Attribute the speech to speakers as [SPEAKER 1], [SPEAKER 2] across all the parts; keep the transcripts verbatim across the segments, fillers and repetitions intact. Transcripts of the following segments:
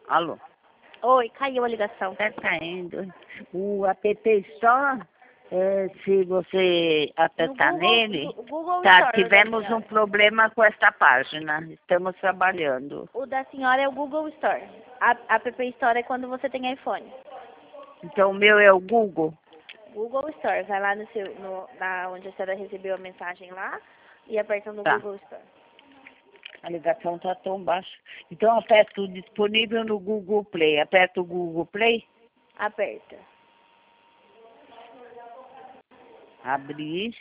[SPEAKER 1] Alô?
[SPEAKER 2] Oi, caiu a ligação.
[SPEAKER 1] Tá caindo. O app Store, é, se você apertar
[SPEAKER 2] No Google-
[SPEAKER 1] nele,
[SPEAKER 2] o Google
[SPEAKER 1] tá,
[SPEAKER 2] Store,
[SPEAKER 1] tivemos
[SPEAKER 2] da
[SPEAKER 1] um problema com esta página. Estamos trabalhando.
[SPEAKER 2] O da senhora é o Google Store. A a App Store é quando você tem iPhone.
[SPEAKER 1] Então, o meu é o Google.
[SPEAKER 2] Google Store, vai lá no seu, no, na, onde a senhora recebeu a mensagem lá e aperta no
[SPEAKER 1] Tá.
[SPEAKER 2] Google Store.
[SPEAKER 1] A ligação tá tão baixa. Então, aperto disponível no Google Play. Aperta o Google Play.
[SPEAKER 2] Aperta.
[SPEAKER 1] Abrir.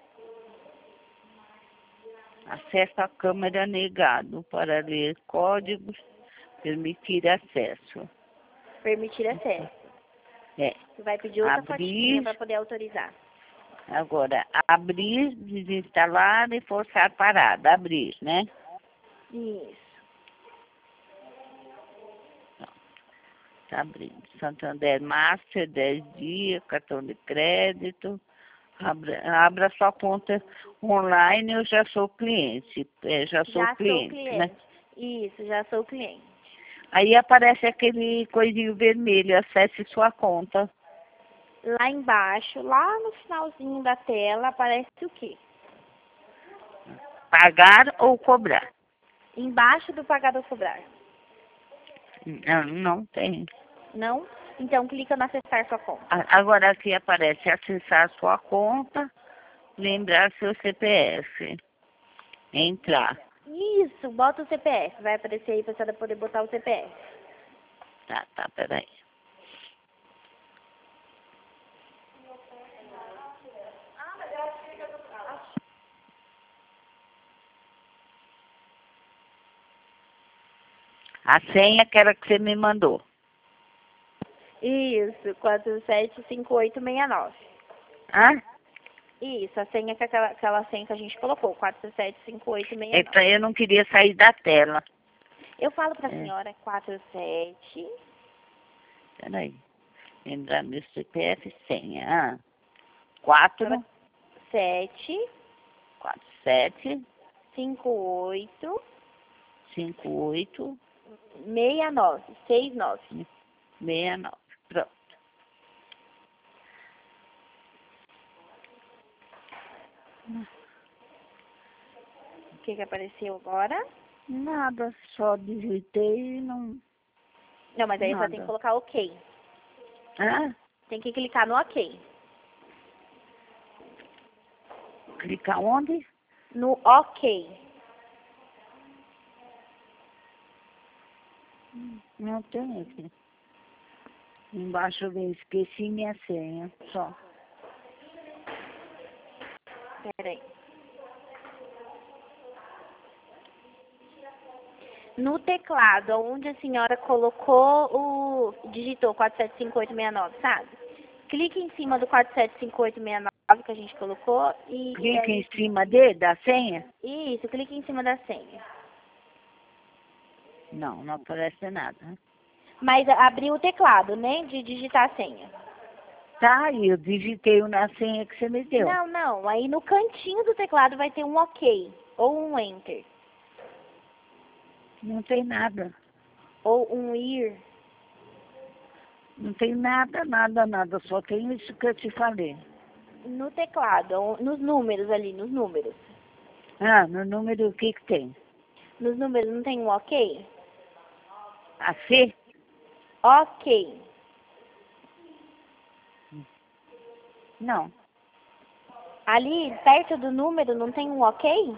[SPEAKER 1] Acesso à câmera negado para ler códigos. Permitir acesso.
[SPEAKER 2] Permitir acesso.
[SPEAKER 1] É.
[SPEAKER 2] Você vai pedir outra
[SPEAKER 1] Abrir.
[SPEAKER 2] fotinha para poder autorizar.
[SPEAKER 1] Agora, abrir, desinstalar e forçar parada. Abrir, né?
[SPEAKER 2] Isso.
[SPEAKER 1] Tá abrindo. Santander Master, dez dias, cartão de crédito. Abra, abra sua conta online, eu já sou cliente. É, já sou
[SPEAKER 2] Já
[SPEAKER 1] cliente,
[SPEAKER 2] sou cliente.
[SPEAKER 1] né?
[SPEAKER 2] Isso, já sou cliente.
[SPEAKER 1] Aí aparece aquele coisinho vermelho, acesse sua conta.
[SPEAKER 2] Lá embaixo, lá no finalzinho da tela, aparece o quê?
[SPEAKER 1] Pagar ou cobrar?
[SPEAKER 2] Embaixo do pagar ou cobrar.
[SPEAKER 1] Não, não tem.
[SPEAKER 2] Não? Então clica no acessar sua conta.
[SPEAKER 1] A- Agora aqui aparece acessar sua conta, lembrar seu C P F, entrar.
[SPEAKER 2] Isso, bota o C P F. Vai aparecer aí pra senhora poder botar o C P F.
[SPEAKER 1] Tá, tá, peraí. A senha que era que você me mandou.
[SPEAKER 2] Isso, quatro sete cinco oito seis nove.
[SPEAKER 1] Hã?
[SPEAKER 2] Isso, a senha que é aquela, aquela senha que a gente colocou, quatro sete cinco oito seis nove.
[SPEAKER 1] Então eu não queria sair da tela.
[SPEAKER 2] Eu falo pra
[SPEAKER 1] É.
[SPEAKER 2] senhora quatro sete.
[SPEAKER 1] Peraí. Lembrar meu C P F senha. Ah. Quatro,
[SPEAKER 2] sete
[SPEAKER 1] quatro, sete,
[SPEAKER 2] cinco oito
[SPEAKER 1] cinco, oito,
[SPEAKER 2] seis nove. seis nove.
[SPEAKER 1] seis, nove. Pronto.
[SPEAKER 2] O que que apareceu agora?
[SPEAKER 1] Nada, só digitei e não.
[SPEAKER 2] Não, mas aí
[SPEAKER 1] Nada.
[SPEAKER 2] só tem que colocar OK.
[SPEAKER 1] Hã?
[SPEAKER 2] Tem que clicar no OK.
[SPEAKER 1] Clicar onde?
[SPEAKER 2] No OK.
[SPEAKER 1] Não tem aqui. Embaixo vem esqueci minha senha. Só.
[SPEAKER 2] Peraí. No teclado, onde a senhora colocou o... digitou quatro sete cinco oito seis nove, sabe? Clique em cima do quatro sete cinco oito seis nove que a gente colocou e...
[SPEAKER 1] Clica
[SPEAKER 2] e
[SPEAKER 1] em cima de, da senha?
[SPEAKER 2] aí... Isso, clique em cima da senha.
[SPEAKER 1] Não, não aparece nada.
[SPEAKER 2] Mas abriu o teclado, né? De digitar a senha.
[SPEAKER 1] Tá, e eu digitei na senha que você me deu.
[SPEAKER 2] Não, não. Aí no cantinho do teclado vai ter um OK. Ou um Enter.
[SPEAKER 1] Não tem nada.
[SPEAKER 2] Ou um IR.
[SPEAKER 1] Não tem nada, nada, nada. Só tem isso que eu te falei.
[SPEAKER 2] No teclado, nos números ali, nos números.
[SPEAKER 1] Ah, no número o que que tem?
[SPEAKER 2] Nos números não tem um OK?
[SPEAKER 1] A C?
[SPEAKER 2] OK.
[SPEAKER 1] Não.
[SPEAKER 2] Ali, perto do número, não tem um OK?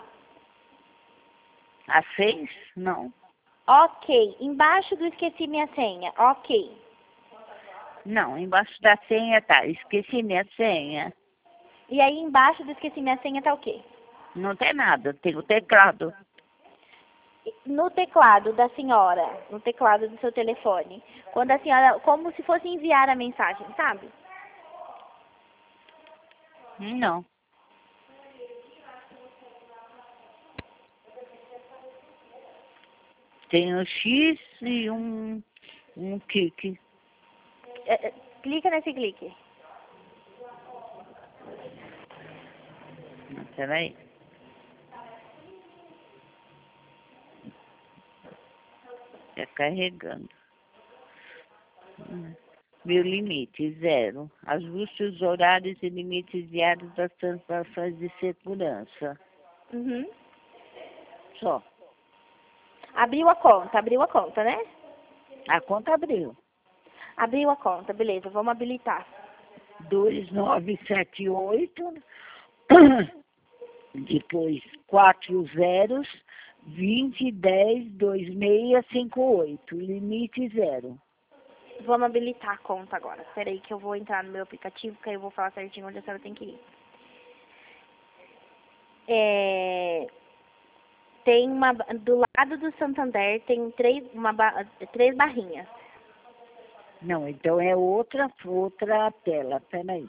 [SPEAKER 1] A seis? Não.
[SPEAKER 2] OK. Embaixo do esqueci minha senha. OK.
[SPEAKER 1] Não, embaixo da senha tá. Esqueci minha senha.
[SPEAKER 2] E aí embaixo do esqueci minha senha tá o quê?
[SPEAKER 1] Não tem nada, tem o teclado.
[SPEAKER 2] No teclado da senhora, no teclado do seu telefone, quando a senhora, como se fosse enviar a mensagem, sabe?
[SPEAKER 1] Não. Tem um X e um, um clique.
[SPEAKER 2] É, é, clica nesse clique.
[SPEAKER 1] Peraí. Está carregando. Hum. Meu limite, zero. Ajuste os horários e limites diários das transações de segurança.
[SPEAKER 2] Uhum.
[SPEAKER 1] Só.
[SPEAKER 2] Abriu a conta, abriu a conta, né?
[SPEAKER 1] A conta abriu.
[SPEAKER 2] Abriu a conta, beleza, vamos habilitar.
[SPEAKER 1] dois nove sete oito, depois quatro zeros, vinte, dez, vinte e seis, cinquenta e oito, limite zero.
[SPEAKER 2] Vamos habilitar a conta agora. Espera aí que eu vou entrar no meu aplicativo, que aí eu vou falar certinho onde a senhora tem que ir. É... Tem uma... Do lado do Santander tem três, uma, ba- três barrinhas.
[SPEAKER 1] Não, então é outra, outra tela, peraí.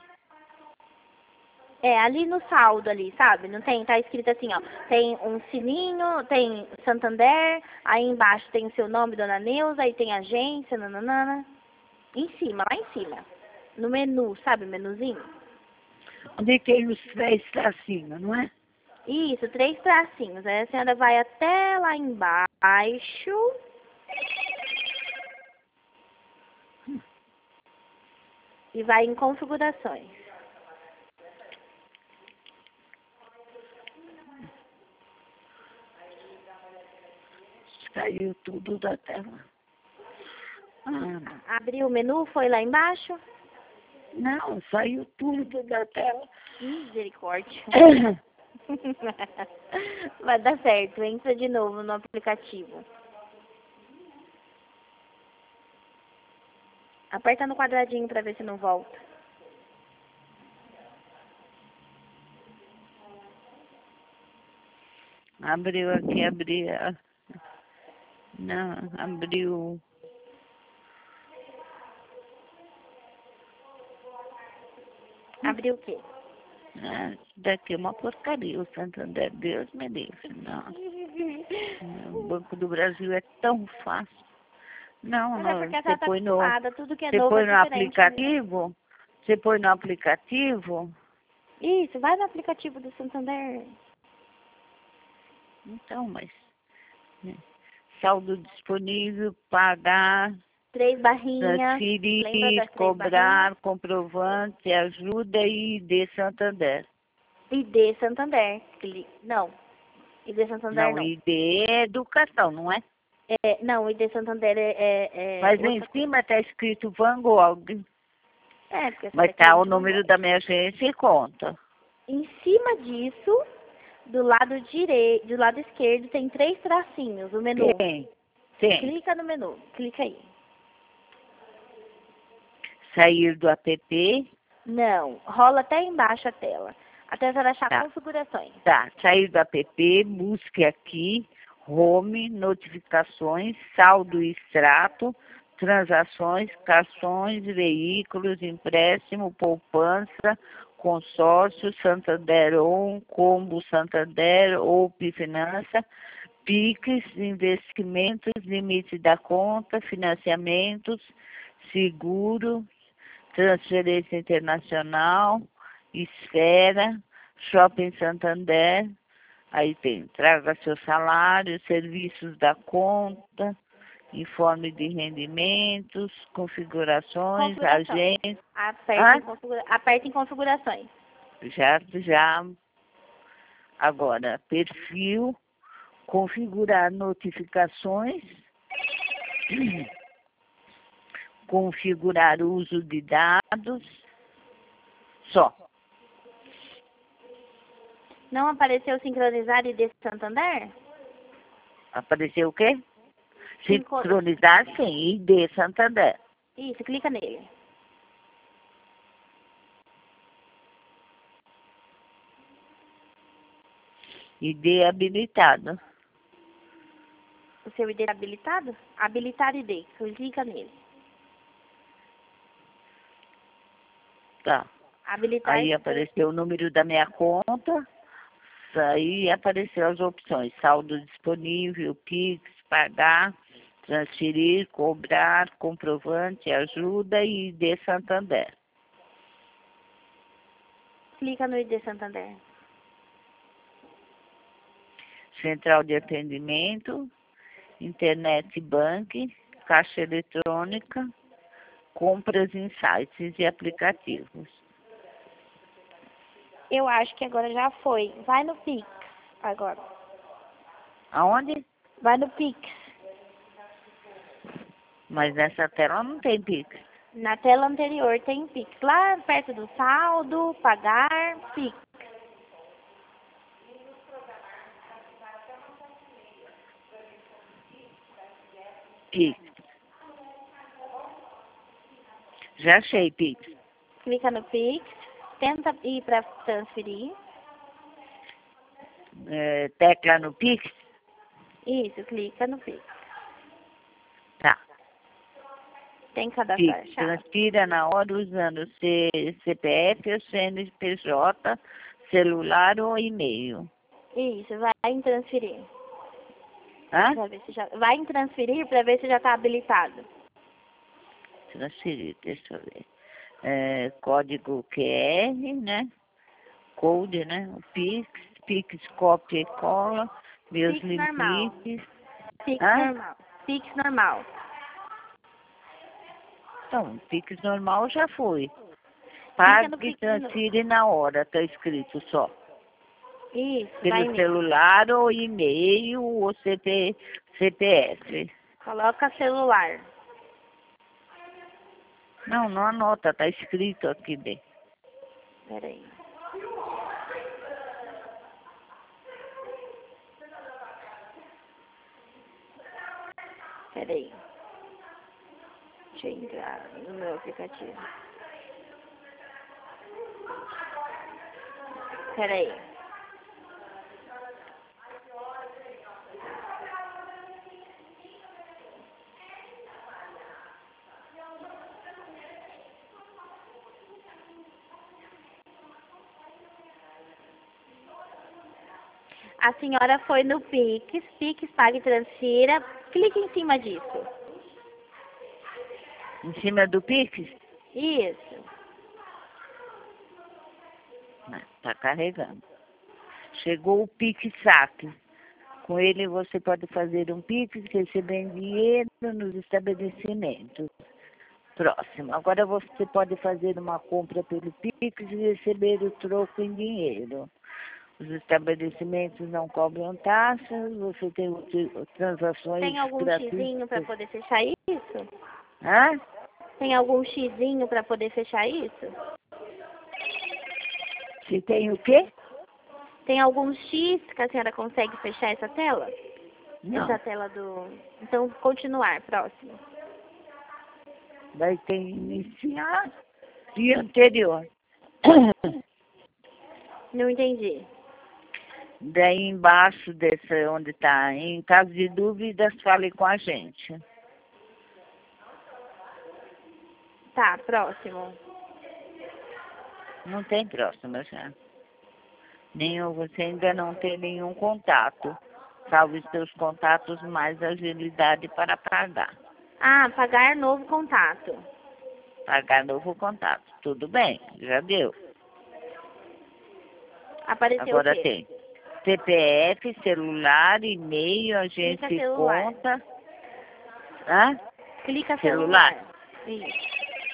[SPEAKER 2] É, ali no saldo ali, sabe? Não tem, tá escrito assim, ó. Tem um sininho, tem Santander, aí embaixo tem o seu nome, Dona Neuza, aí tem agência, nananana. Em cima, lá em cima. No menu, sabe o menuzinho?
[SPEAKER 1] Onde tem os três tracinhos, não é?
[SPEAKER 2] Isso, três tracinhos. Aí a senhora vai até lá embaixo. E vai em configurações.
[SPEAKER 1] Saiu tudo da tela. Ah,
[SPEAKER 2] Abriu o menu, foi lá embaixo.
[SPEAKER 1] não, saiu tudo da tela.
[SPEAKER 2] Misericórdia. Vai dar certo, entra de novo no aplicativo. Aperta no quadradinho pra ver se não volta.
[SPEAKER 1] Abriu aqui, abriu. Não, abriu.
[SPEAKER 2] Abriu o quê?
[SPEAKER 1] Ah, isso daqui é uma porcaria, o Santander, Deus me livre. Não. O Banco do Brasil é tão fácil. Não,
[SPEAKER 2] Mas é
[SPEAKER 1] não,
[SPEAKER 2] porque a
[SPEAKER 1] você
[SPEAKER 2] senhora tá
[SPEAKER 1] põe no,
[SPEAKER 2] acostumada, tudo que é
[SPEAKER 1] você
[SPEAKER 2] novo é
[SPEAKER 1] põe no
[SPEAKER 2] diferente.
[SPEAKER 1] aplicativo, você põe no aplicativo,
[SPEAKER 2] Isso, vai no aplicativo do Santander.
[SPEAKER 1] então, mas né, saldo disponível, pagar,
[SPEAKER 2] Três barrinhas. Lembra
[SPEAKER 1] transferir,
[SPEAKER 2] das três barrinhas?
[SPEAKER 1] cobrar, comprovante, ajuda e I D Santander.
[SPEAKER 2] I D Santander. Cli- Não, I D Santander
[SPEAKER 1] Não,
[SPEAKER 2] não.
[SPEAKER 1] I D é educação, não é?
[SPEAKER 2] É, não, I D Santander é, é, é
[SPEAKER 1] Mas em
[SPEAKER 2] outra coisa.
[SPEAKER 1] cima está escrito Van Gogh,
[SPEAKER 2] É, porque essa
[SPEAKER 1] mas
[SPEAKER 2] daqui é
[SPEAKER 1] está o
[SPEAKER 2] de Van
[SPEAKER 1] número
[SPEAKER 2] Gogh.
[SPEAKER 1] da minha agência e conta.
[SPEAKER 2] Em cima disso, do lado direito, do lado esquerdo, tem três tracinhos, o menu.
[SPEAKER 1] Tem, tem.
[SPEAKER 2] Clica no menu, clica aí.
[SPEAKER 1] Sair do app,
[SPEAKER 2] Não, rola até embaixo a tela, até você achar
[SPEAKER 1] tá.
[SPEAKER 2] configurações.
[SPEAKER 1] Tá, sair do app, busque aqui, home, notificações, saldo e extrato, transações, cartões, veículos, empréstimo, poupança, consórcio, Santander On, Combo Santander, ou Finança, Pix, investimentos, limite da conta, financiamentos, seguro, transferência internacional, esfera, Shopping Santander, aí tem, traga seu salário, serviços da conta, informe de rendimentos, configurações,
[SPEAKER 2] Configurações.
[SPEAKER 1] agência,
[SPEAKER 2] Aperta,
[SPEAKER 1] ah,
[SPEAKER 2] em configura... Aperta em configurações.
[SPEAKER 1] já, já, agora, perfil, configurar notificações, configurar uso de dados, só.
[SPEAKER 2] Não apareceu sincronizar I D Santander?
[SPEAKER 1] Apareceu o quê?
[SPEAKER 2] Sincro...
[SPEAKER 1] Sincronizar, sim, I D Santander.
[SPEAKER 2] Isso, clica nele.
[SPEAKER 1] I D habilitado.
[SPEAKER 2] O seu I D é habilitado? Habilitar I D, clica nele.
[SPEAKER 1] Tá.
[SPEAKER 2] Habilitar
[SPEAKER 1] Aí apareceu o número da minha conta. Aí apareceu as opções. Saldo disponível, Pix, pagar, transferir, cobrar, comprovante, ajuda e I D Santander.
[SPEAKER 2] Clica no I D Santander.
[SPEAKER 1] Central de atendimento, internet bank, caixa eletrônica, compras em sites e aplicativos.
[SPEAKER 2] Eu acho que agora já foi. Vai no Pix agora.
[SPEAKER 1] Aonde?
[SPEAKER 2] Vai no Pix.
[SPEAKER 1] Mas nessa tela não tem Pix.
[SPEAKER 2] Na tela anterior tem Pix. Lá perto do saldo, pagar, Pix.
[SPEAKER 1] Pix. Já achei Pix.
[SPEAKER 2] Clica no Pix. Tenta ir para transferir.
[SPEAKER 1] É, tecla no Pix?
[SPEAKER 2] Isso, clica no Pix.
[SPEAKER 1] Tá.
[SPEAKER 2] Tem que cadastrar a
[SPEAKER 1] Pix.
[SPEAKER 2] chave.
[SPEAKER 1] Transfira na hora usando C, CPF ou C N P J, celular ou e-mail.
[SPEAKER 2] Isso, vai em transferir.
[SPEAKER 1] Hã?
[SPEAKER 2] Pra ver se já... Vai em transferir para ver se já está habilitado.
[SPEAKER 1] Transferir, deixa eu ver. É, código Q R, né? Code, né? O Pix, Pix, cópia e cola, meus
[SPEAKER 2] Pix normal.
[SPEAKER 1] limites.
[SPEAKER 2] Pix
[SPEAKER 1] Hã?
[SPEAKER 2] normal. Pix normal.
[SPEAKER 1] Então, Pix normal já foi.
[SPEAKER 2] Clica
[SPEAKER 1] Pague
[SPEAKER 2] no
[SPEAKER 1] e
[SPEAKER 2] Pix.
[SPEAKER 1] transfere na hora, tá escrito só.
[SPEAKER 2] Isso, vai
[SPEAKER 1] Pelo
[SPEAKER 2] mesmo.
[SPEAKER 1] celular ou e-mail ou C P, C P F.
[SPEAKER 2] Coloca celular.
[SPEAKER 1] Não, não anota, tá escrito aqui bem.
[SPEAKER 2] Peraí. Peraí. Deixa eu entrar no meu aplicativo. Peraí. A senhora foi no Pix, Pix, pague e transfira. Clique em cima disso.
[SPEAKER 1] Em cima do Pix?
[SPEAKER 2] Isso.
[SPEAKER 1] Ah, tá carregando. Chegou o Pix Saque. Com ele você pode fazer um Pix, receber dinheiro nos estabelecimentos. Próximo. Agora você pode fazer uma compra pelo Pix e receber o troco em dinheiro. Os estabelecimentos não cobram taxas, você tem transações
[SPEAKER 2] Tem algum
[SPEAKER 1] gratuitas.
[SPEAKER 2] xizinho para poder fechar isso?
[SPEAKER 1] Hã?
[SPEAKER 2] Tem algum xizinho para poder fechar isso?
[SPEAKER 1] Se tem o quê?
[SPEAKER 2] Tem algum X que a senhora consegue fechar essa tela?
[SPEAKER 1] Não.
[SPEAKER 2] Essa tela do... Então, continuar, próximo.
[SPEAKER 1] Vai ter iniciar e anterior.
[SPEAKER 2] Não entendi.
[SPEAKER 1] Daí embaixo desse onde está, em caso de dúvidas, fale com a gente.
[SPEAKER 2] Tá, próximo.
[SPEAKER 1] Não tem próximo já. Nenhum, você ainda não tem nenhum contato. Salve seus contatos, mais agilidade para pagar.
[SPEAKER 2] Ah, pagar novo contato.
[SPEAKER 1] Pagar novo contato. Tudo bem, já deu.
[SPEAKER 2] Apareceu
[SPEAKER 1] Agora
[SPEAKER 2] o quê?
[SPEAKER 1] tem C P F, celular, e-mail, agência
[SPEAKER 2] Clica
[SPEAKER 1] e
[SPEAKER 2] celular.
[SPEAKER 1] conta. Hã?
[SPEAKER 2] Clica
[SPEAKER 1] Celular.
[SPEAKER 2] celular. Isso.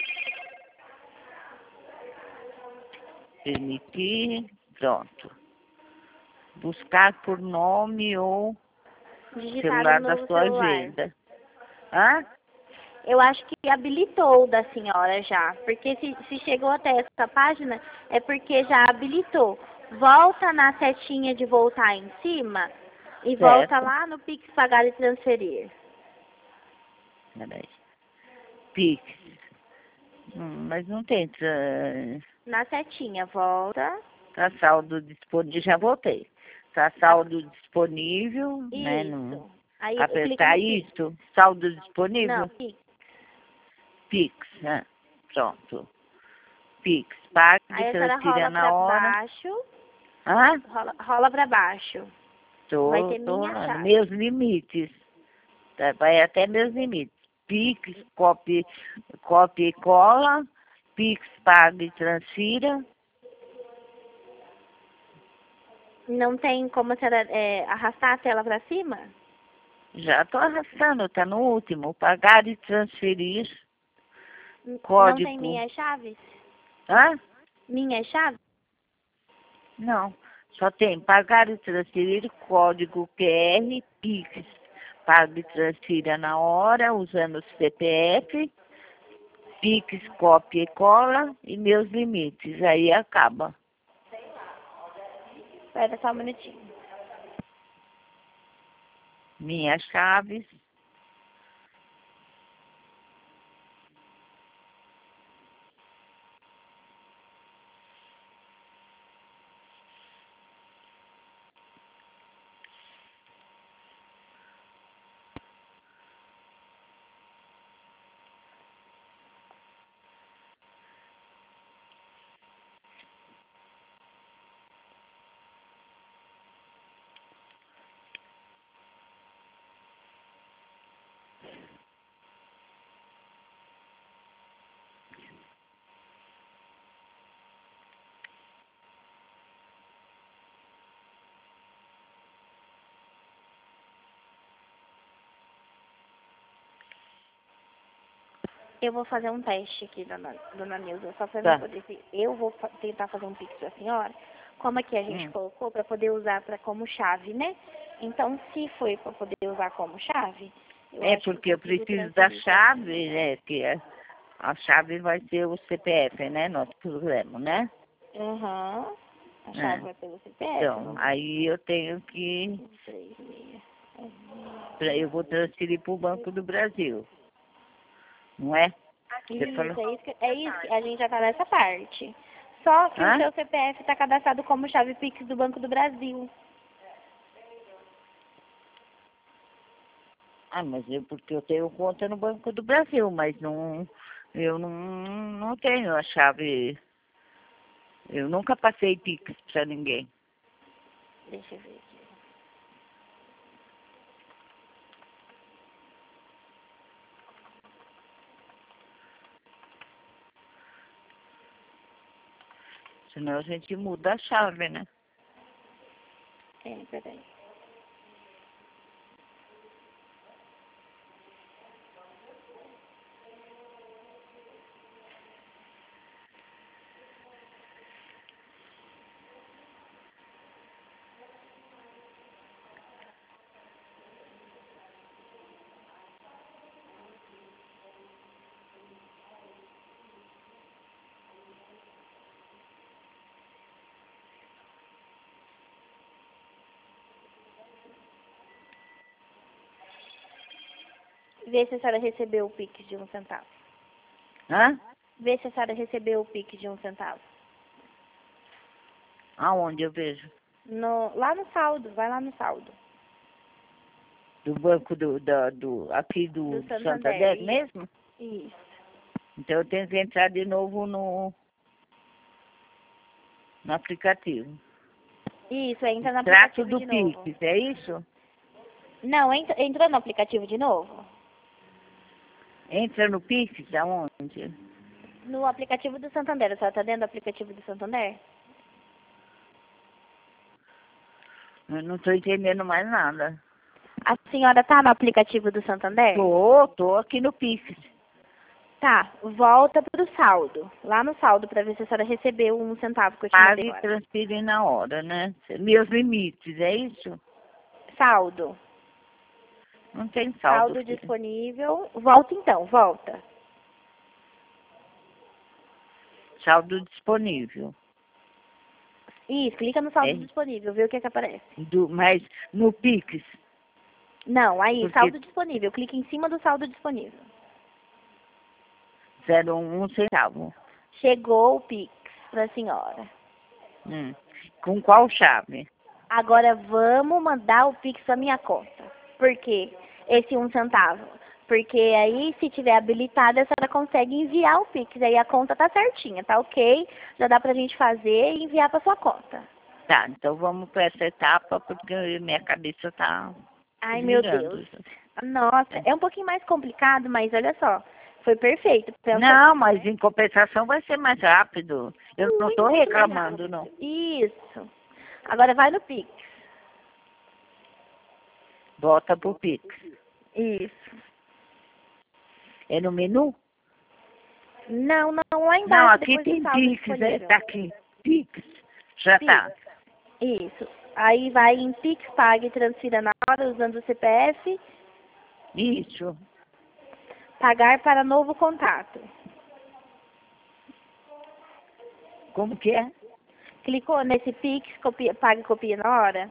[SPEAKER 1] Permitir, pronto. Buscar por nome ou
[SPEAKER 2] Digitar
[SPEAKER 1] celular
[SPEAKER 2] no
[SPEAKER 1] da
[SPEAKER 2] novo
[SPEAKER 1] sua
[SPEAKER 2] celular.
[SPEAKER 1] agenda. Hã?
[SPEAKER 2] Eu acho que habilitou o da senhora já. Porque se, se chegou até essa página, é porque já habilitou. Volta na setinha de voltar em cima e
[SPEAKER 1] Certo.
[SPEAKER 2] volta lá no Pix pagar e transferir.
[SPEAKER 1] Peraí. Pix. Hum, mas não tem. Tá,
[SPEAKER 2] Na setinha, volta.
[SPEAKER 1] tá saldo disponível. Já voltei. Tá saldo disponível, né? Não,
[SPEAKER 2] Isso. Aí clica
[SPEAKER 1] apertar
[SPEAKER 2] no Pix.
[SPEAKER 1] isso. Saldo disponível.
[SPEAKER 2] Não, Pix.
[SPEAKER 1] Pix, né? Pronto. Pix. Pague,
[SPEAKER 2] Aí a senhora
[SPEAKER 1] transfira
[SPEAKER 2] rola
[SPEAKER 1] na
[SPEAKER 2] pra
[SPEAKER 1] hora.
[SPEAKER 2] baixo.
[SPEAKER 1] Hã?
[SPEAKER 2] Rola, rola pra baixo. Vai
[SPEAKER 1] Tô,
[SPEAKER 2] ter
[SPEAKER 1] tô
[SPEAKER 2] minha
[SPEAKER 1] lá,
[SPEAKER 2] chave.
[SPEAKER 1] meus limites. Tá, vai até meus limites. Pix, copia, copia e cola. Pix, pague e transfira.
[SPEAKER 2] Não tem como a senhora é, arrastar a tela pra cima?
[SPEAKER 1] Já tô arrastando, tá no último. Pagar e transferir.
[SPEAKER 2] N- Não tem
[SPEAKER 1] código.
[SPEAKER 2] minhas chaves?
[SPEAKER 1] Hã?
[SPEAKER 2] Minhas chaves?
[SPEAKER 1] Não. Só tem pagar e transferir, código Q R, Pix. Paga e transfira na hora, usando o C P F, Pix, cópia e cola e meus limites. Aí acaba.
[SPEAKER 2] Espera só um minutinho.
[SPEAKER 1] Minhas chaves.
[SPEAKER 2] Eu vou fazer um teste aqui, dona, dona Neuza, só para
[SPEAKER 1] Tá.
[SPEAKER 2] mim poder ver. Eu vou fa- tentar fazer um pix para a senhora, como aqui a gente
[SPEAKER 1] Hum.
[SPEAKER 2] colocou, para poder usar pra, como chave, né? Então, se foi para poder usar como chave, eu
[SPEAKER 1] É
[SPEAKER 2] acho que
[SPEAKER 1] porque eu
[SPEAKER 2] consigo
[SPEAKER 1] preciso da
[SPEAKER 2] transferir pra
[SPEAKER 1] chave, né? Que é- a chave vai ser o C P F, né? Nosso programa, né?
[SPEAKER 2] Aham. A
[SPEAKER 1] É.
[SPEAKER 2] chave vai pelo C P F.
[SPEAKER 1] Então,
[SPEAKER 2] Vamos
[SPEAKER 1] aí eu tenho que.
[SPEAKER 2] ver. três, seis.
[SPEAKER 1] pra- Eu vou transferir para o Banco do Brasil. Não é? Você
[SPEAKER 2] Isso,
[SPEAKER 1] falou?
[SPEAKER 2] é isso, que, é isso. que A gente já tá nessa parte. Só que o
[SPEAKER 1] Hã?
[SPEAKER 2] seu C P F está cadastrado como chave Pix do Banco do Brasil.
[SPEAKER 1] Ah, mas eu, porque eu tenho conta no Banco do Brasil, mas não, eu não, não tenho a chave. Eu nunca passei Pix para ninguém.
[SPEAKER 2] Deixa eu ver aqui.
[SPEAKER 1] Senão a gente muda a chave, né?
[SPEAKER 2] É, peraí. Vê se a senhora recebeu o Pix de um centavo.
[SPEAKER 1] Hã?
[SPEAKER 2] Vê se a senhora recebeu o Pix de um centavo.
[SPEAKER 1] Aonde eu vejo?
[SPEAKER 2] No, lá no saldo, vai lá no saldo.
[SPEAKER 1] Do banco do, da, do aqui do,
[SPEAKER 2] Do
[SPEAKER 1] do
[SPEAKER 2] Santander.
[SPEAKER 1] Santander
[SPEAKER 2] Isso.
[SPEAKER 1] mesmo?
[SPEAKER 2] Isso.
[SPEAKER 1] Então eu tenho que entrar de novo no, no aplicativo.
[SPEAKER 2] Isso, entra no
[SPEAKER 1] Trato
[SPEAKER 2] aplicativo
[SPEAKER 1] do
[SPEAKER 2] de novo.
[SPEAKER 1] Pix, é isso?
[SPEAKER 2] Não, entra, entrou no aplicativo de novo?
[SPEAKER 1] Entra no Pix, aonde?
[SPEAKER 2] No aplicativo do Santander. A senhora tá dentro do aplicativo do Santander?
[SPEAKER 1] Eu não estou entendendo mais nada.
[SPEAKER 2] A senhora tá no aplicativo do Santander?
[SPEAKER 1] Tô, tô aqui no Pix.
[SPEAKER 2] Tá, volta pro saldo. Lá no saldo pra ver se a senhora recebeu um centavo que eu te mandei
[SPEAKER 1] Pague e
[SPEAKER 2] agora.
[SPEAKER 1] transfere na hora, né? Meus limites, é isso?
[SPEAKER 2] Saldo.
[SPEAKER 1] Não tem saldo,
[SPEAKER 2] Saldo
[SPEAKER 1] filho.
[SPEAKER 2] disponível. Volta então, volta.
[SPEAKER 1] Saldo disponível.
[SPEAKER 2] Isso, clica no saldo
[SPEAKER 1] É.
[SPEAKER 2] disponível, vê o que é que aparece.
[SPEAKER 1] Do, mas no Pix,
[SPEAKER 2] Não, aí,
[SPEAKER 1] porque
[SPEAKER 2] saldo disponível. Clica em cima do saldo disponível.
[SPEAKER 1] zero um centavo.
[SPEAKER 2] Chegou o Pix pra senhora.
[SPEAKER 1] Hum. Com qual chave?
[SPEAKER 2] Agora vamos mandar o Pix pra minha conta. Por quê? Esse um centavo. Porque aí, se tiver habilitado, a senhora consegue enviar o Pix. Aí a conta tá certinha, tá ok? Já dá pra gente fazer e enviar pra sua conta.
[SPEAKER 1] Tá, então vamos para essa etapa, porque minha cabeça tá
[SPEAKER 2] Ai, meu Deus.
[SPEAKER 1] girando.
[SPEAKER 2] Nossa,
[SPEAKER 1] É.
[SPEAKER 2] é um pouquinho mais complicado, mas olha só. Foi perfeito. Pensa
[SPEAKER 1] Não,
[SPEAKER 2] assim,
[SPEAKER 1] mas
[SPEAKER 2] né?
[SPEAKER 1] em compensação vai ser mais rápido. Eu não estou
[SPEAKER 2] Muito
[SPEAKER 1] reclamando, não.
[SPEAKER 2] rápido. Isso. Agora vai no Pix.
[SPEAKER 1] Volta pro Pix.
[SPEAKER 2] Isso.
[SPEAKER 1] É no menu?
[SPEAKER 2] Não, não, lá embaixo.
[SPEAKER 1] Não, aqui
[SPEAKER 2] depois
[SPEAKER 1] tem
[SPEAKER 2] do saldo
[SPEAKER 1] Pix,
[SPEAKER 2] disponível.
[SPEAKER 1] tá aqui. Pix. Já
[SPEAKER 2] Pix.
[SPEAKER 1] tá.
[SPEAKER 2] Isso. Aí vai em Pix, pague e transfira na hora usando o C P F.
[SPEAKER 1] Isso.
[SPEAKER 2] Pagar para novo contato.
[SPEAKER 1] Como que é?
[SPEAKER 2] Clicou nesse Pix, copia, paga e copia na hora?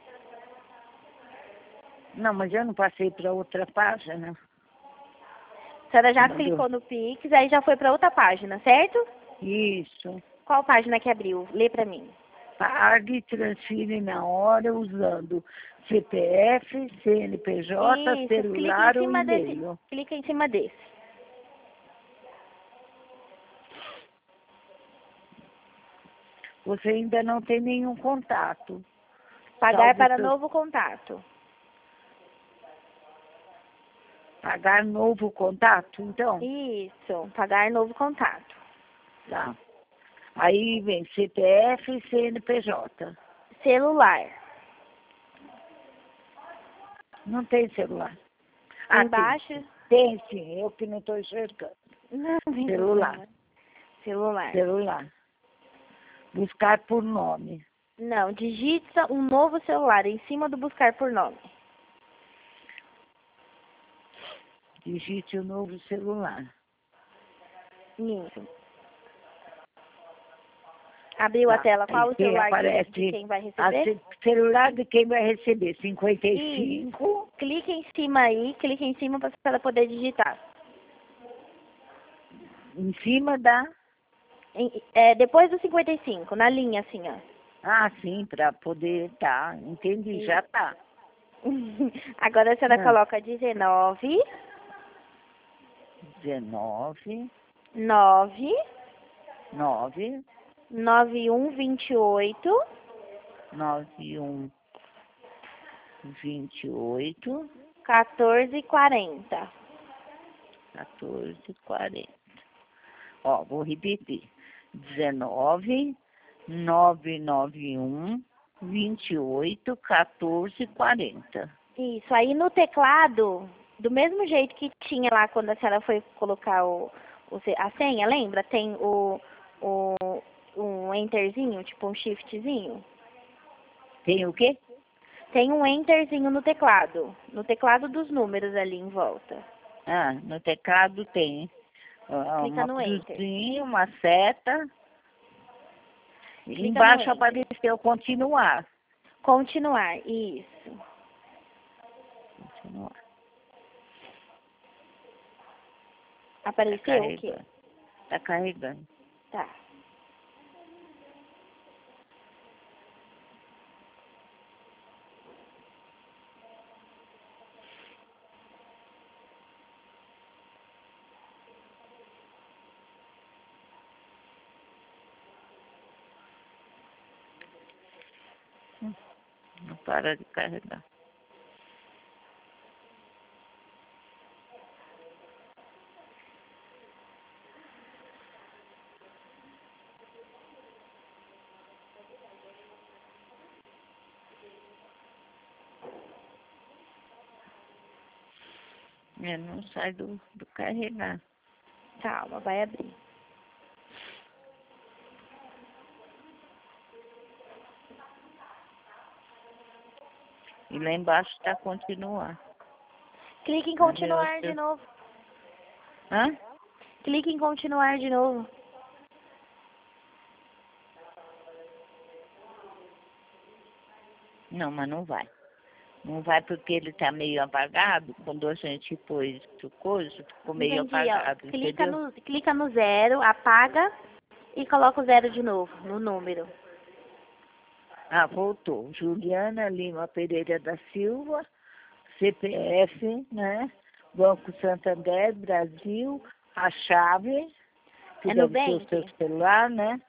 [SPEAKER 1] Não, mas eu não passei para outra página.
[SPEAKER 2] A senhora já
[SPEAKER 1] Mandou.
[SPEAKER 2] clicou no Pix, aí já foi para outra página, certo?
[SPEAKER 1] Isso.
[SPEAKER 2] Qual página que abriu? Lê para mim.
[SPEAKER 1] Pague e transfere na hora usando C P F, C N P J,
[SPEAKER 2] Isso,
[SPEAKER 1] celular
[SPEAKER 2] clica em
[SPEAKER 1] ou
[SPEAKER 2] cima desse.
[SPEAKER 1] e-mail.
[SPEAKER 2] Clica em cima desse.
[SPEAKER 1] Você ainda não tem nenhum contato.
[SPEAKER 2] Pagar
[SPEAKER 1] Salvo
[SPEAKER 2] para
[SPEAKER 1] seu-
[SPEAKER 2] novo contato.
[SPEAKER 1] Pagar novo contato, então?
[SPEAKER 2] Isso, pagar novo contato.
[SPEAKER 1] Tá. Aí vem C P F e C N P J.
[SPEAKER 2] Celular.
[SPEAKER 1] Não tem celular. Ah,
[SPEAKER 2] Embaixo.
[SPEAKER 1] tem. Tem sim, eu que não estou enxergando.
[SPEAKER 2] Não, tem
[SPEAKER 1] Celular.
[SPEAKER 2] problema. Celular.
[SPEAKER 1] Celular. Buscar por nome.
[SPEAKER 2] Não, digita um novo celular em cima do buscar por nome.
[SPEAKER 1] Digite o novo celular.
[SPEAKER 2] Isso. Abriu
[SPEAKER 1] Tá.
[SPEAKER 2] a tela. Qual
[SPEAKER 1] Aí
[SPEAKER 2] o
[SPEAKER 1] quem
[SPEAKER 2] celular de,
[SPEAKER 1] aparece,
[SPEAKER 2] de quem vai
[SPEAKER 1] a
[SPEAKER 2] receber?
[SPEAKER 1] ce- celular de quem vai receber. cinquenta e cinco.
[SPEAKER 2] Clique em cima aí, clique em cima para ela poder digitar.
[SPEAKER 1] Em cima da...
[SPEAKER 2] Em- é, depois do cinquenta e cinco, na linha assim, ó.
[SPEAKER 1] Ah, sim, para poder... Tá, entendi, já tá.
[SPEAKER 2] Agora a senhora
[SPEAKER 1] Não.
[SPEAKER 2] coloca dezenove,
[SPEAKER 1] dezenove,
[SPEAKER 2] nove,
[SPEAKER 1] nove,
[SPEAKER 2] nove um vinte e oito,
[SPEAKER 1] nove um, vinte e oito,
[SPEAKER 2] quatorze quarenta.
[SPEAKER 1] quatorze, quarenta. Ó, vou repetir. dezenove, nove nove um, vinte e oito, quatorze, quarenta.
[SPEAKER 2] Isso, aí no teclado, do mesmo jeito que tinha lá quando a senhora foi colocar o, o ce- a senha, lembra? Tem o, o um enterzinho, tipo um shiftzinho.
[SPEAKER 1] Tem o quê?
[SPEAKER 2] Tem um enterzinho no teclado, no teclado dos números ali em volta.
[SPEAKER 1] Ah, no teclado tem ah,
[SPEAKER 2] Clica
[SPEAKER 1] uma
[SPEAKER 2] no enter.
[SPEAKER 1] cruzinha, uma seta.
[SPEAKER 2] Clica
[SPEAKER 1] Embaixo
[SPEAKER 2] no enter.
[SPEAKER 1] apareceu continuar.
[SPEAKER 2] Continuar, isso.
[SPEAKER 1] Continuar.
[SPEAKER 2] Apareceu
[SPEAKER 1] Tá
[SPEAKER 2] o quê?
[SPEAKER 1] carregando. Tá carregando.
[SPEAKER 2] Tá.
[SPEAKER 1] Não para de carregar. É, não sai do, do carregar.
[SPEAKER 2] Calma, vai abrir.
[SPEAKER 1] E lá embaixo está continuar.
[SPEAKER 2] Clique em
[SPEAKER 1] Aí eu
[SPEAKER 2] continuar de
[SPEAKER 1] acho-
[SPEAKER 2] novo.
[SPEAKER 1] Hã?
[SPEAKER 2] Clique em continuar de novo.
[SPEAKER 1] Não, mas não vai. Não vai porque ele está meio apagado. Quando a gente pôs o coisa, ficou meio
[SPEAKER 2] Entendi, ó.
[SPEAKER 1] apagado,
[SPEAKER 2] Clica
[SPEAKER 1] entendeu?
[SPEAKER 2] no, clica no zero, apaga e coloca o zero de novo no número.
[SPEAKER 1] Ah, voltou. Juliana Lima Pereira da Silva, C P F, né? Banco Santander, Brasil, a chave, que
[SPEAKER 2] É
[SPEAKER 1] deve ser o
[SPEAKER 2] Nubank?
[SPEAKER 1] seu celular, né?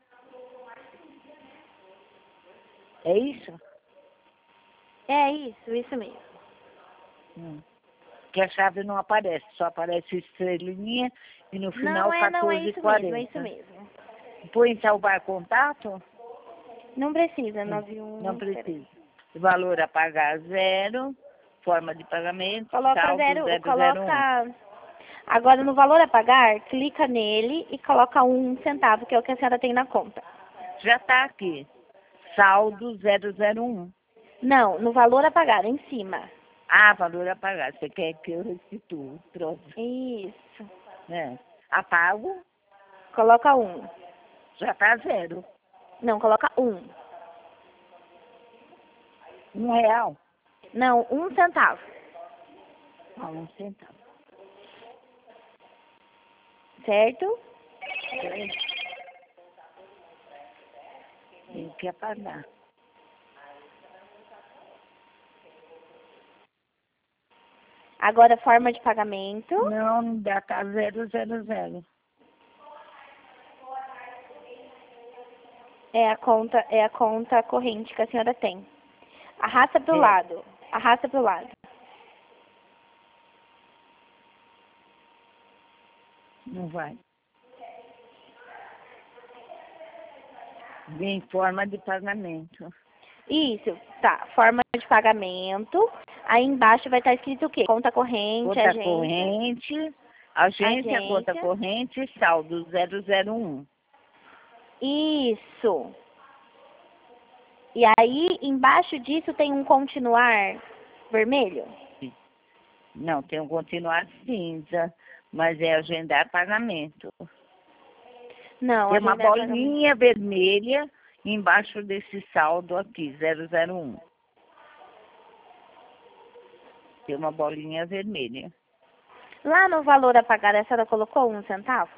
[SPEAKER 1] É isso?
[SPEAKER 2] É isso, isso mesmo.
[SPEAKER 1] Hum. Que a chave não aparece, só aparece estrelinha e no final
[SPEAKER 2] Não é, não é
[SPEAKER 1] quatorze e
[SPEAKER 2] isso mesmo, é isso
[SPEAKER 1] quarenta.
[SPEAKER 2] mesmo.
[SPEAKER 1] Põe em salvar contato?
[SPEAKER 2] Não precisa,
[SPEAKER 1] Hum,
[SPEAKER 2] nove um.
[SPEAKER 1] Não precisa. Valor a pagar zero, forma de pagamento,
[SPEAKER 2] Coloca
[SPEAKER 1] saldo
[SPEAKER 2] zero,
[SPEAKER 1] zero zero um.
[SPEAKER 2] coloca. Agora, no valor a pagar, clica nele e coloca um centavo, que é o que a senhora tem na conta.
[SPEAKER 1] Já está aqui. Saldo zero zero um.
[SPEAKER 2] Não, no valor a pagar, em cima.
[SPEAKER 1] Ah, valor a pagar. Você quer que eu restituo? Pronto.
[SPEAKER 2] Isso.
[SPEAKER 1] É. Apago,
[SPEAKER 2] Coloca um.
[SPEAKER 1] já está zero.
[SPEAKER 2] Não, coloca um.
[SPEAKER 1] Um real.
[SPEAKER 2] Não, um centavo.
[SPEAKER 1] Ah, um centavo.
[SPEAKER 2] Certo?
[SPEAKER 1] Tem que apagar.
[SPEAKER 2] Agora, forma de pagamento.
[SPEAKER 1] Não, não dá, tá zero, zero, zero.
[SPEAKER 2] É a conta, é a conta corrente que a senhora tem. Arrasta pro
[SPEAKER 1] É.
[SPEAKER 2] lado. Arrasta pro lado.
[SPEAKER 1] Não vai. Vem forma de pagamento.
[SPEAKER 2] Isso, tá. Forma de pagamento. Aí embaixo vai estar escrito o quê? Conta corrente,
[SPEAKER 1] Conta
[SPEAKER 2] agência.
[SPEAKER 1] corrente, agência,
[SPEAKER 2] Agência.
[SPEAKER 1] conta corrente, saldo zero zero um.
[SPEAKER 2] Isso. E aí, embaixo disso tem um continuar vermelho?
[SPEAKER 1] Não, tem um continuar cinza, mas é agendar pagamento.
[SPEAKER 2] Não,
[SPEAKER 1] Tem uma
[SPEAKER 2] agendar pagamento.
[SPEAKER 1] bolinha vermelha embaixo desse saldo aqui, zero zero um. Tem uma bolinha vermelha.
[SPEAKER 2] Lá no valor a pagar, a senhora colocou um centavo?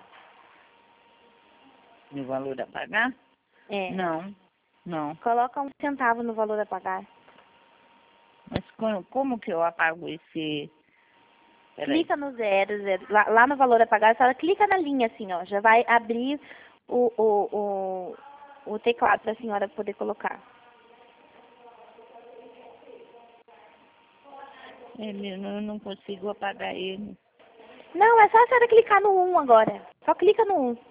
[SPEAKER 1] No valor a pagar?
[SPEAKER 2] É.
[SPEAKER 1] Não, não.
[SPEAKER 2] Coloca um centavo no valor a pagar.
[SPEAKER 1] Mas como, como que eu apago esse... Peraí.
[SPEAKER 2] Clica no zero, zero. Lá, lá no valor a pagar, a senhora clica na linha assim, ó. Já vai abrir o, o, o, o teclado para a senhora poder colocar.
[SPEAKER 1] Ele, eu não consigo apagar ele.
[SPEAKER 2] Não, é só a senhora clicar no um agora. Só clica no um.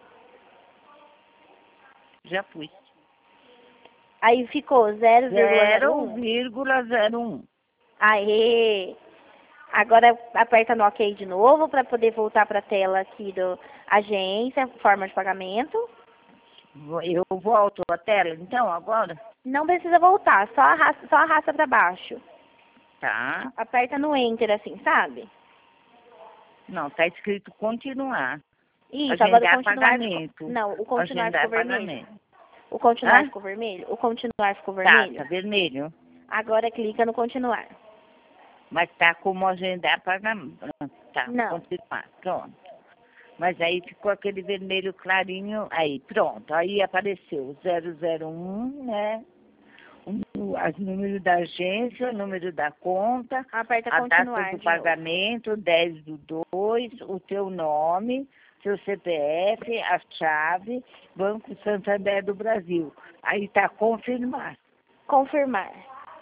[SPEAKER 1] Já fui.
[SPEAKER 2] Aí ficou zero vírgula zero
[SPEAKER 1] zero
[SPEAKER 2] um.
[SPEAKER 1] vírgula zero um.
[SPEAKER 2] Aê! Agora aperta no OK de novo para poder voltar para a tela aqui do agência, forma de pagamento.
[SPEAKER 1] Eu volto a tela, então, agora?
[SPEAKER 2] Não precisa voltar, só arrasta, só arrasta para baixo.
[SPEAKER 1] Tá.
[SPEAKER 2] Aperta no Enter assim, sabe?
[SPEAKER 1] Não, tá escrito continuar.
[SPEAKER 2] Isso, agora o
[SPEAKER 1] Agendar
[SPEAKER 2] continuar
[SPEAKER 1] pagamento.
[SPEAKER 2] ficou... Não, o continuar
[SPEAKER 1] Agendar
[SPEAKER 2] ficou vermelho.
[SPEAKER 1] pagamento.
[SPEAKER 2] O continuar
[SPEAKER 1] Hã?
[SPEAKER 2] ficou vermelho? O continuar ficou
[SPEAKER 1] Tá,
[SPEAKER 2] vermelho?
[SPEAKER 1] tá vermelho.
[SPEAKER 2] Agora clica no continuar.
[SPEAKER 1] Mas tá como agendar pagamento. Tá,
[SPEAKER 2] Não.
[SPEAKER 1] continuar. Pronto. Mas aí ficou aquele vermelho clarinho. Aí, pronto. Aí apareceu zero zero um, né? O as número da agência, o número da conta,
[SPEAKER 2] Aperta
[SPEAKER 1] a data
[SPEAKER 2] continuar
[SPEAKER 1] do
[SPEAKER 2] de
[SPEAKER 1] pagamento, dez do dois, o teu nome, seu C P F, a chave, Banco Santander do Brasil. Aí tá confirmar.
[SPEAKER 2] novo. Confirmar.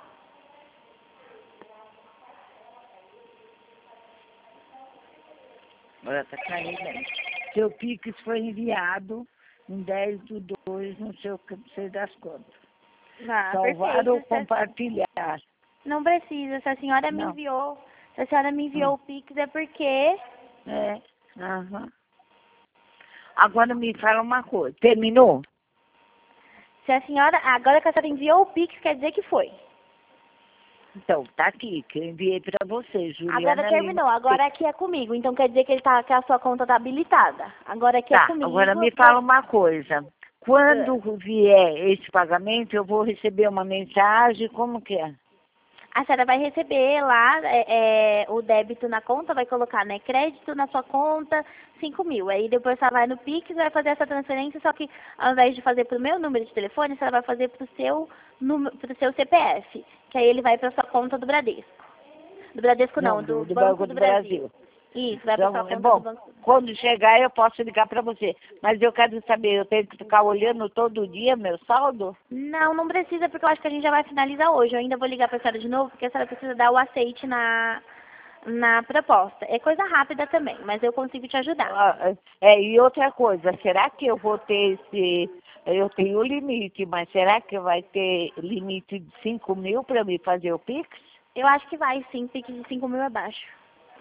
[SPEAKER 1] Agora tá caindo aí. Seu Pix foi enviado em dez do dois no seu sei das contas.
[SPEAKER 2] Ah,
[SPEAKER 1] Salvar
[SPEAKER 2] perfeito.
[SPEAKER 1] ou
[SPEAKER 2] Se a-
[SPEAKER 1] compartilhar.
[SPEAKER 2] Não precisa. Se a senhora me
[SPEAKER 1] Não.
[SPEAKER 2] enviou, se a senhora me enviou
[SPEAKER 1] Hum.
[SPEAKER 2] o Pix é porque...
[SPEAKER 1] É. Aham. Agora me fala uma coisa. Terminou?
[SPEAKER 2] Se a senhora... Agora que a senhora enviou o Pix, quer dizer que foi.
[SPEAKER 1] Então, tá aqui, que eu enviei pra você, Juliana
[SPEAKER 2] Agora terminou.
[SPEAKER 1] Lima.
[SPEAKER 2] Agora aqui é comigo. Então quer dizer que, ele tá, que a sua conta tá habilitada. Agora aqui é
[SPEAKER 1] Tá,
[SPEAKER 2] comigo.
[SPEAKER 1] agora me
[SPEAKER 2] eu-
[SPEAKER 1] fala uma coisa. Quando vier esse pagamento, eu vou receber uma mensagem, como que é?
[SPEAKER 2] A senhora vai receber lá é, é, o débito na conta, vai colocar, né, crédito na sua conta, cinco mil. Aí depois ela vai no Pix e vai fazer essa transferência, só que ao invés de fazer pro meu número de telefone, a senhora vai fazer pro seu, número, pro seu C P F, que aí ele vai pra sua conta do Bradesco. Do Bradesco não, do,
[SPEAKER 1] do
[SPEAKER 2] Banco,
[SPEAKER 1] Banco
[SPEAKER 2] do
[SPEAKER 1] do
[SPEAKER 2] Brasil.
[SPEAKER 1] Brasil.
[SPEAKER 2] Isso, vai pra
[SPEAKER 1] Então,
[SPEAKER 2] sua
[SPEAKER 1] é
[SPEAKER 2] conta do
[SPEAKER 1] bom,
[SPEAKER 2] Banco.
[SPEAKER 1] quando chegar eu posso ligar pra você. Mas eu quero saber, eu tenho que ficar olhando todo dia meu saldo?
[SPEAKER 2] Não, não precisa, porque eu acho que a gente já vai finalizar hoje. Eu ainda vou ligar pra senhora de novo, porque a senhora precisa dar o aceite na, na proposta. É coisa rápida também, mas eu consigo te ajudar.
[SPEAKER 1] Ah, é, e outra coisa, será que eu vou ter esse... Eu tenho limite, mas será que vai ter limite de cinco mil para me fazer o Pix?
[SPEAKER 2] Eu acho que vai sim, Pix de cinco mil abaixo.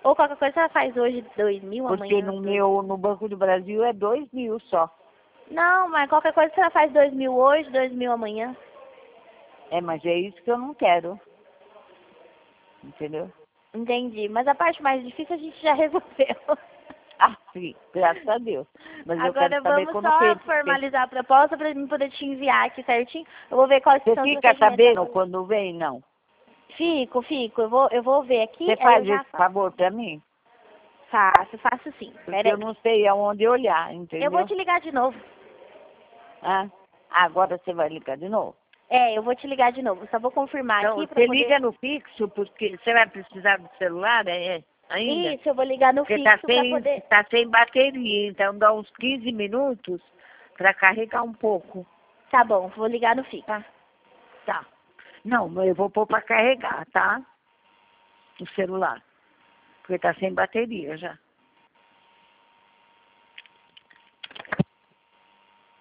[SPEAKER 2] Ou qualquer coisa ela faz hoje dois mil,
[SPEAKER 1] Porque
[SPEAKER 2] amanhã.
[SPEAKER 1] no meu, no Banco do Brasil é dois mil só.
[SPEAKER 2] Não, mas qualquer coisa você faz dois mil hoje, dois mil amanhã.
[SPEAKER 1] É, mas é isso que eu não quero. Entendeu?
[SPEAKER 2] Entendi. Mas a parte mais difícil a gente já resolveu.
[SPEAKER 1] Ah, sim, graças a Deus. Mas eu
[SPEAKER 2] Agora
[SPEAKER 1] quero saber
[SPEAKER 2] vamos
[SPEAKER 1] quando
[SPEAKER 2] só
[SPEAKER 1] que...
[SPEAKER 2] formalizar a proposta para mim poder te enviar aqui certinho. Eu vou ver quais
[SPEAKER 1] Você
[SPEAKER 2] são os
[SPEAKER 1] fica
[SPEAKER 2] procedimentos.
[SPEAKER 1] sabendo quando vem, não?
[SPEAKER 2] Fico, fico. Eu vou, eu vou ver aqui,
[SPEAKER 1] Você
[SPEAKER 2] aí
[SPEAKER 1] faz
[SPEAKER 2] eu já
[SPEAKER 1] esse
[SPEAKER 2] faço.
[SPEAKER 1] favor pra mim?
[SPEAKER 2] Faço, faço sim.
[SPEAKER 1] Porque
[SPEAKER 2] Pera
[SPEAKER 1] eu
[SPEAKER 2] aí.
[SPEAKER 1] não sei aonde olhar,
[SPEAKER 2] Eu
[SPEAKER 1] entendeu?
[SPEAKER 2] vou te ligar de novo.
[SPEAKER 1] Ah, agora você vai ligar de novo?
[SPEAKER 2] É, eu vou te ligar de novo. Só vou confirmar
[SPEAKER 1] Então,
[SPEAKER 2] aqui para
[SPEAKER 1] você
[SPEAKER 2] poder...
[SPEAKER 1] liga no fixo, porque você vai precisar do celular, é? Ainda?
[SPEAKER 2] Isso, eu vou ligar no
[SPEAKER 1] Porque
[SPEAKER 2] fixo
[SPEAKER 1] tá
[SPEAKER 2] para
[SPEAKER 1] sem,
[SPEAKER 2] poder...
[SPEAKER 1] tá sem bateria, então dá uns quinze minutos para carregar um pouco.
[SPEAKER 2] Tá bom, vou ligar no fixo.
[SPEAKER 1] Tá? Tá. Não, mas eu vou pôr para carregar, tá? O celular. Porque tá sem bateria já.